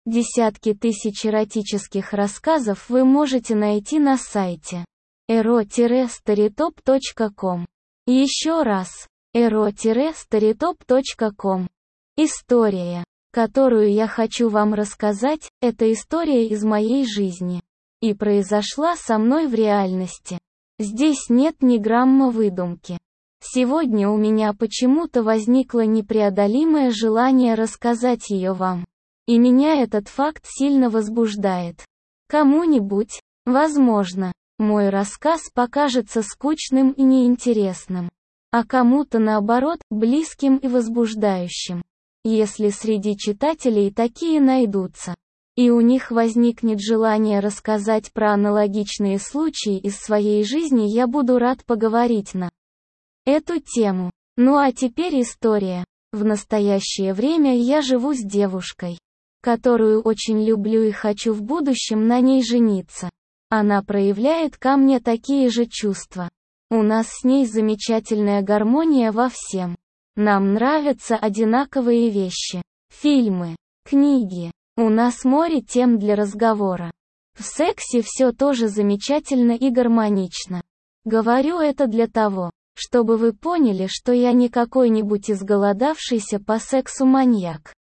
Десятки тысяч эротических рассказов вы можете найти на сайте ero-storytop.com. Еще раз, ero-storytop.com. История, которую я хочу вам рассказать, это история из моей жизни. И произошла со мной в реальности. Здесь нет ни грамма выдумки. Сегодня у меня почему-то возникло непреодолимое желание рассказать ее вам. И меня этот факт сильно возбуждает. Кому-нибудь, возможно, мой рассказ покажется скучным и неинтересным. А кому-то наоборот, близким и возбуждающим. Если среди читателей такие найдутся, и у них возникнет желание рассказать про аналогичные случаи из своей жизни, я буду рад поговорить на эту тему. Ну а теперь история. В настоящее время я живу с девушкой, которую очень люблю и хочу в будущем на ней жениться. Она проявляет ко мне такие же чувства. У нас с ней замечательная гармония во всем. Нам нравятся одинаковые вещи. Фильмы, книги. У нас море тем для разговора. В сексе все тоже замечательно и гармонично. Говорю это для того, чтобы вы поняли, что я не какой-нибудь изголодавшийся по сексу маньяк.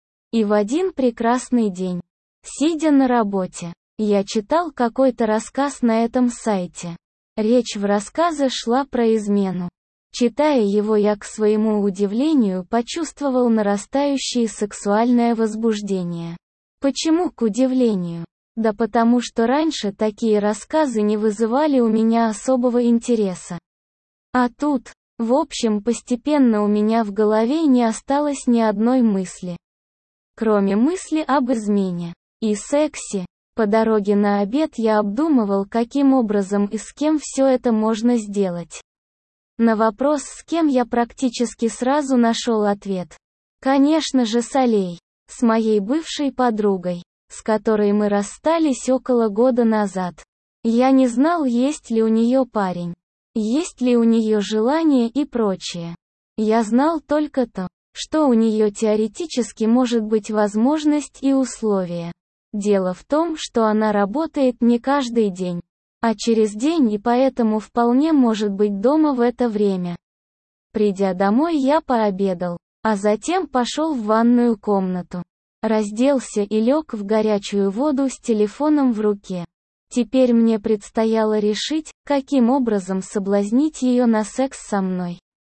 И в один прекрасный день, сидя на работе, я читал какой-то рассказ на этом сайте. Речь в рассказе шла про измену. Читая его, я, к своему удивлению, почувствовал нарастающее сексуальное возбуждение. Почему к удивлению? Да потому что раньше такие рассказы не вызывали у меня особого интереса. А тут, в общем, постепенно у меня в голове не осталось ни одной мысли. Кроме мысли об измене и сексе. По дороге на обед я обдумывал, каким образом и с кем все это можно сделать. На вопрос, с кем, я практически сразу нашел ответ. Конечно же, с Алей, с моей бывшей подругой, с которой мы расстались около года назад. Я не знал, есть ли у нее парень, есть ли у нее желание и прочее. Я знал только то, что у нее теоретически может быть возможность и условия. Дело в том, что она работает не каждый день, а через день, и поэтому вполне может быть дома в это время. Придя домой, я пообедал, а затем пошел в ванную комнату. Разделся и лег в горячую воду с телефоном в руке. Теперь мне предстояло решить, каким образом соблазнить ее на секс со мной.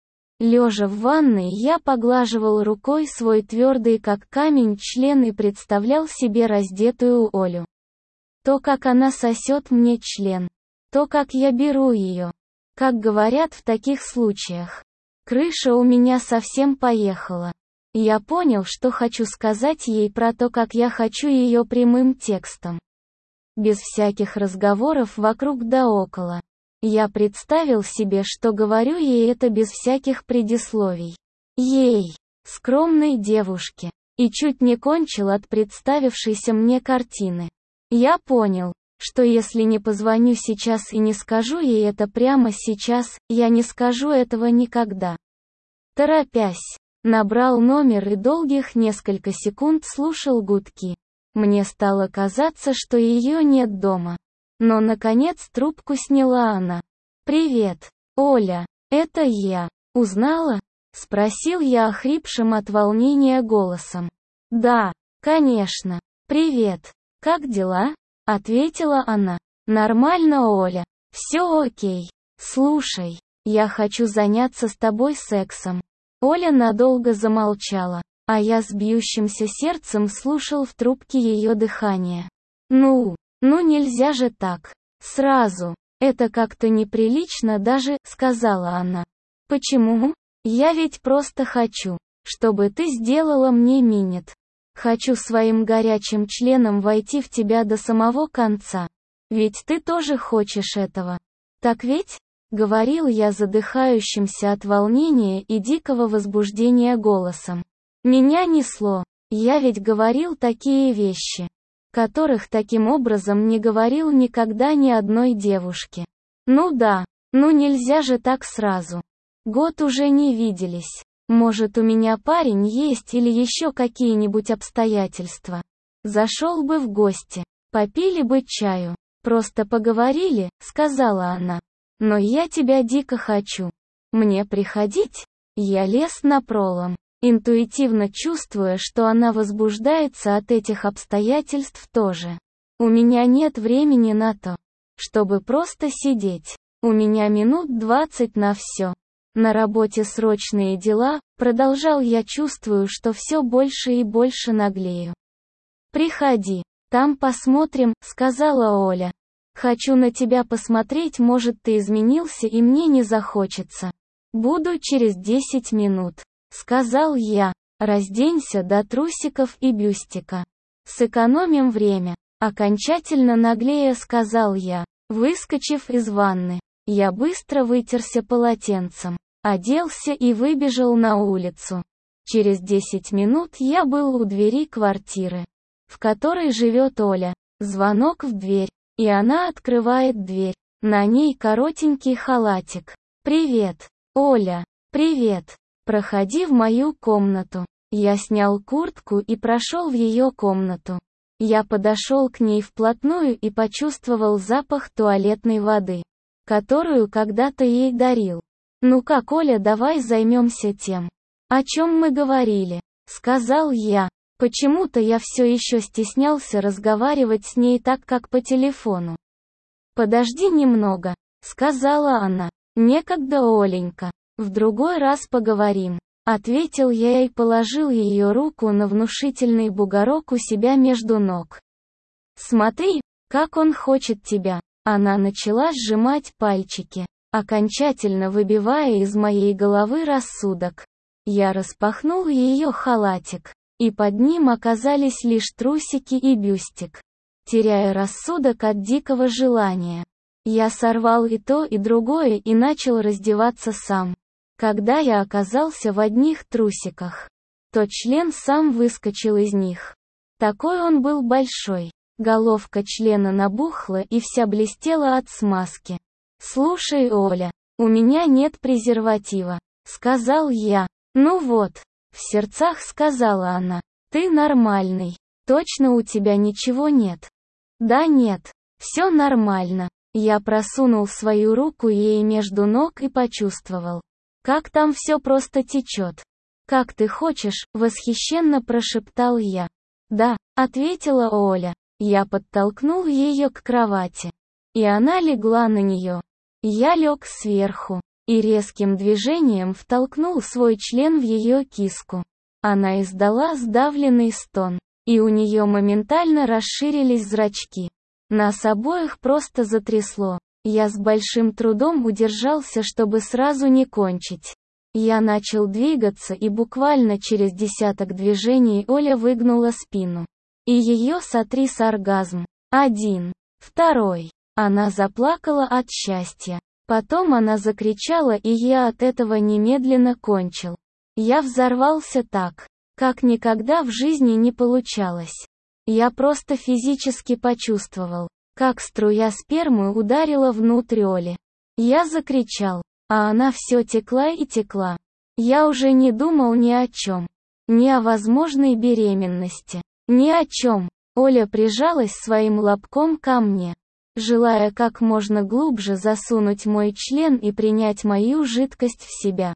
Лежа в ванной, я поглаживал рукой свой твердый как камень член и представлял себе раздетую Олю. То, как она сосет мне член. То, как я беру ее. Как говорят в таких случаях. Крыша у меня совсем поехала. Я понял, что хочу сказать ей про то, как я хочу ее прямым текстом. Без всяких разговоров вокруг да около. Я представил себе, что говорю ей это без всяких предисловий. Ей, скромной девушке. И чуть не кончил от представившейся мне картины. Я понял, что если не позвоню сейчас и не скажу ей это прямо сейчас, я не скажу этого никогда. Торопясь, набрал номер и долгих несколько секунд слушал гудки. Мне стало казаться, что ее нет дома. Но, наконец, трубку сняла она. «Привет, Оля, это я. Узнала?» — спросил я охрипшим от волнения голосом. «Да, конечно. Привет. Как дела?» — ответила она. «Нормально, Оля. Все окей. Слушай, я хочу заняться с тобой сексом». Оля надолго замолчала, а я с бьющимся сердцем слушал в трубке ее дыхание. «Ну нельзя же так. Сразу. Это как-то неприлично даже», — сказала она. «Почему? Я ведь просто хочу, чтобы ты сделала мне минет. Хочу своим горячим членом войти в тебя до самого конца. Ведь ты тоже хочешь этого. Так ведь?» — говорил я задыхающимся от волнения и дикого возбуждения голосом. Меня несло. Я ведь говорил такие вещи, которых таким образом не говорил никогда ни одной девушке. Ну да, нельзя же так сразу. Год уже не виделись. Может, у меня парень есть или еще какие-нибудь обстоятельства. Зашел бы в гости. Попили бы чаю. Просто поговорили, сказала она. Но я тебя дико хочу. Мне приходить? Я лез напролом, интуитивно чувствуя, что она возбуждается от этих обстоятельств тоже. У меня нет времени на то, чтобы просто сидеть. У меня минут 20 на все. На работе срочные дела, продолжал я, чувствую, что все больше и больше наглею. Приходи, там посмотрим, сказала Оля. Хочу на тебя посмотреть, может ты изменился и мне не захочется. Буду через 10 минут, сказал я. Разденься до трусиков и бюстика. Сэкономим время. Окончательно наглея сказал я, выскочив из ванны. Я быстро вытерся полотенцем, оделся и выбежал на улицу. Через 10 минут я был у двери квартиры, в которой живет Оля. Звонок в дверь, и она открывает дверь. На ней коротенький халатик. «Привет, Оля, привет. Проходи в мою комнату». Я снял куртку и прошел в ее комнату. Я подошел к ней вплотную и почувствовал запах туалетной воды, которую когда-то ей дарил. «Ну как, Оля, давай займемся тем, о чем мы говорили», — сказал я. Почему-то я все еще стеснялся разговаривать с ней так, как по телефону. «Подожди немного», — сказала она. «Некогда, Оленька. В другой раз поговорим», — ответил я и положил ее руку на внушительный бугорок у себя между ног. «Смотри, как он хочет тебя». Она начала сжимать пальчики, окончательно выбивая из моей головы рассудок. Я распахнул ее халатик, и под ним оказались лишь трусики и бюстик. Теряя рассудок от дикого желания, я сорвал и то, и другое и начал раздеваться сам. Когда я оказался в одних трусиках, то член сам выскочил из них. Такой он был большой. Головка члена набухла и вся блестела от смазки. «Слушай, Оля, у меня нет презерватива», — сказал я. «Ну вот», — в сердцах сказала она. «Ты нормальный. Точно у тебя ничего нет?» «Да нет, все нормально». Я просунул свою руку ей между ног и почувствовал, как там все просто течет. «Как ты хочешь», — восхищенно прошептал я. «Да», — ответила Оля. Я подтолкнул ее к кровати, и она легла на нее. Я лег сверху, и резким движением втолкнул свой член в ее киску. Она издала сдавленный стон, и у нее моментально расширились зрачки. Нас обоих просто затрясло. Я с большим трудом удержался, чтобы сразу не кончить. Я начал двигаться, и буквально через десяток движений Оля выгнула спину. И ее сотряс оргазм. 1, 2. Она заплакала от счастья. Потом она закричала, и я от этого немедленно кончил. Я взорвался так, как никогда в жизни не получалось. Я просто физически почувствовал, как струя спермы ударила внутрь Оли. Я закричал, а она все текла и текла. Я уже не думал ни о чем. Ни о возможной беременности. Ни о чем. Оля прижалась своим лобком ко мне, желая как можно глубже засунуть мой член и принять мою жидкость в себя.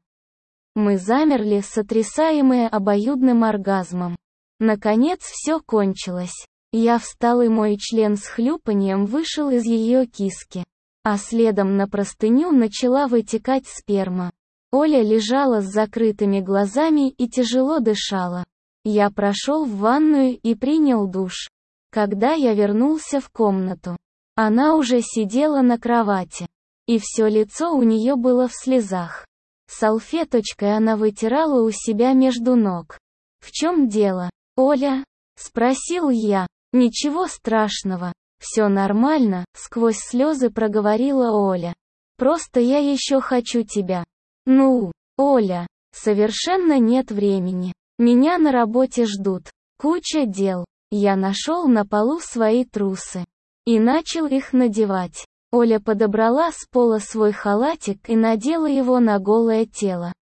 Мы замерли, сотрясаемые обоюдным оргазмом. Наконец все кончилось. Я встал, и мой член с хлюпаньем вышел из ее киски. А следом на простыню начала вытекать сперма. Оля лежала с закрытыми глазами и тяжело дышала. Я прошел в ванную и принял душ. Когда я вернулся в комнату, она уже сидела на кровати. И все лицо у нее было в слезах. Салфеточкой она вытирала у себя между ног. «В чем дело, Оля?» — спросил я. «Ничего страшного. Все нормально», — сквозь слезы проговорила Оля. «Просто я еще хочу тебя». «Ну, Оля, совершенно нет времени. Меня на работе ждут. Куча дел». Я нашел на полу свои трусы и начал их надевать. Оля подобрала с пола свой халатик и надела его на голое тело.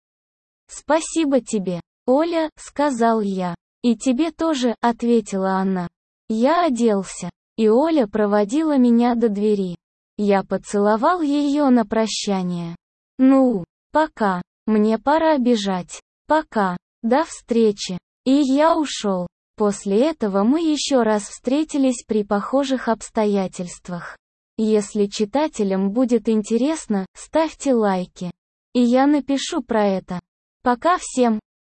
«Спасибо тебе, Оля», — сказал я. «И тебе тоже», — ответила она. Я оделся, и Оля проводила меня до двери. Я поцеловал ее на прощание. Ну, пока, мне пора бежать. Пока, до встречи. И я ушел. После этого мы еще раз встретились при похожих обстоятельствах. Если читателям будет интересно, ставьте лайки. И я напишу про это. Пока всем.